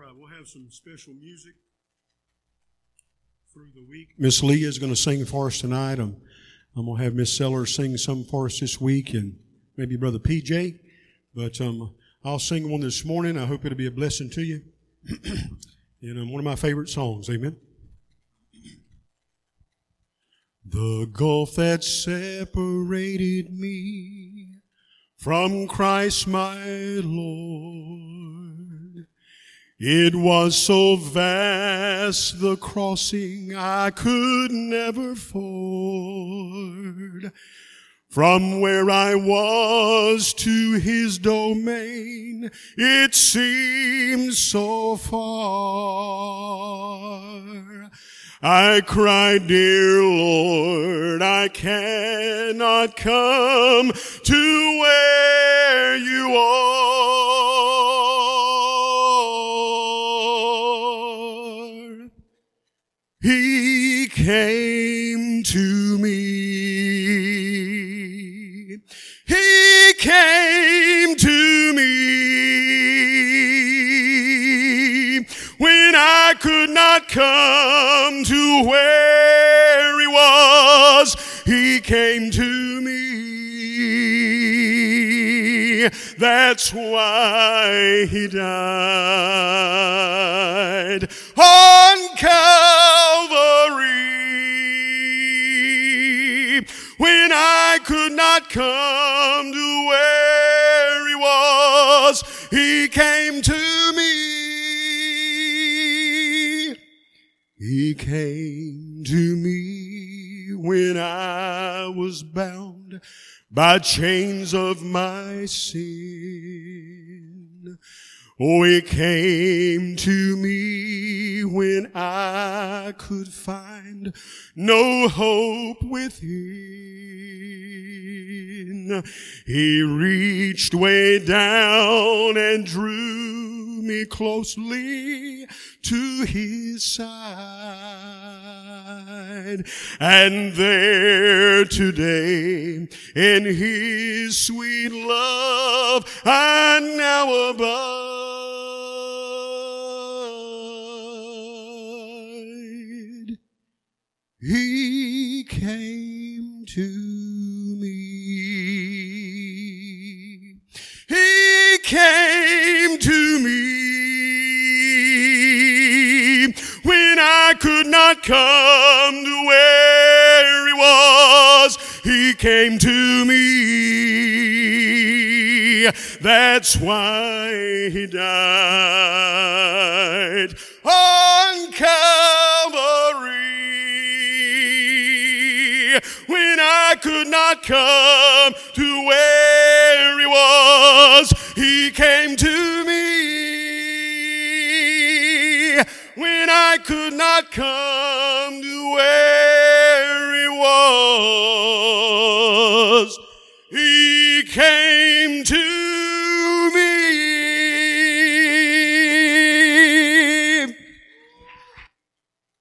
right, we'll have some special music through the week. Miss Leah is going to sing for us tonight. I'm going to have Miss Sellers sing some for us this week, and maybe Brother PJ. But I'll sing one this morning. I hope it'll be a blessing to you. And one of my favorite songs, amen. The gulf that separated me from Christ my Lord, it was so vast the crossing I could never ford. From where I was to his domain, it seemed so far. I cried, dear Lord, I cannot come to where you are. He came to me. He came to me when I could not come to where he was. He came to me. That's why he died on Calvary. When I could not come to where he was, he came to me. He came to me when I was bound by chains of my sin. Oh, he came to me when I could find no hope within. He reached way down and drew me closely to his side. And there today in his sweet love I now abide. He came to me. He came to me when I could not come to where he was. He came to me. That's why he died on Calvary. When I could not come to where he was, he came to me. When I could not come to where he was, he came to me.